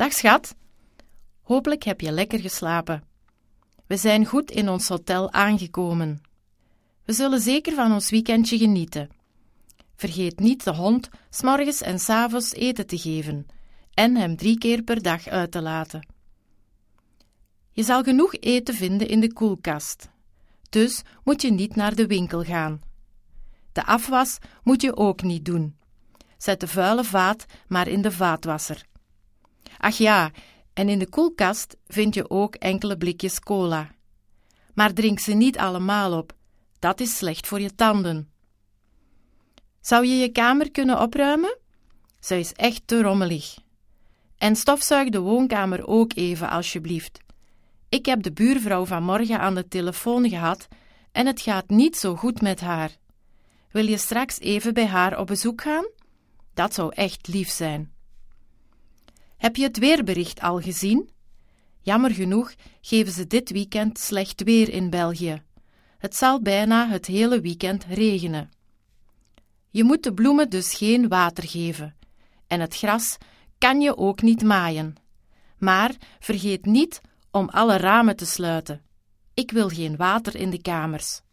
Dag schat. Hopelijk heb je lekker geslapen. We zijn goed in ons hotel aangekomen. We zullen zeker van ons weekendje genieten. Vergeet niet de hond 's morgens en 's avonds eten te geven en hem 3 keer per dag uit te laten. Je zal genoeg eten vinden in de koelkast, dus moet je niet naar de winkel gaan. De afwas moet je ook niet doen. Zet de vuile vaat maar in de vaatwasser. Ach ja, en in de koelkast vind je ook enkele blikjes cola. Maar drink ze niet allemaal op, dat is slecht voor je tanden. Zou je je kamer kunnen opruimen? Ze is echt te rommelig. En stofzuig de woonkamer ook even, alsjeblieft. Ik heb de buurvrouw vanmorgen aan de telefoon gehad en het gaat niet zo goed met haar. Wil je straks even bij haar op bezoek gaan? Dat zou echt lief zijn. Heb je het weerbericht al gezien? Jammer genoeg geven ze dit weekend slecht weer in België. Het zal bijna het hele weekend regenen. Je moet de bloemen dus geen water geven. En het gras kan je ook niet maaien. Maar vergeet niet om alle ramen te sluiten. Ik wil geen water in de kamers.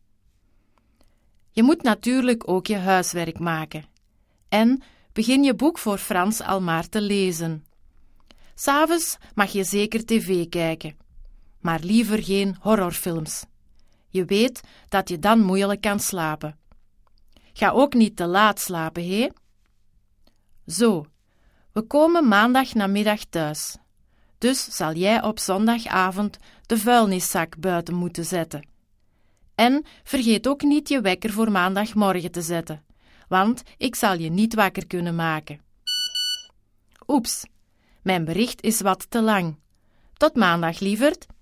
Je moet natuurlijk ook je huiswerk maken. En begin je boek voor Frans al maar te lezen. 'S Avonds mag je zeker tv kijken, maar liever geen horrorfilms. Je weet dat je dan moeilijk kan slapen. Ga ook niet te laat slapen, hé? Zo, we komen maandagnamiddag thuis. Dus zal jij op zondagavond de vuilniszak buiten moeten zetten. En vergeet ook niet je wekker voor maandagmorgen te zetten, want ik zal je niet wakker kunnen maken. Oeps, mijn bericht is wat te lang. Tot maandag, lieverd.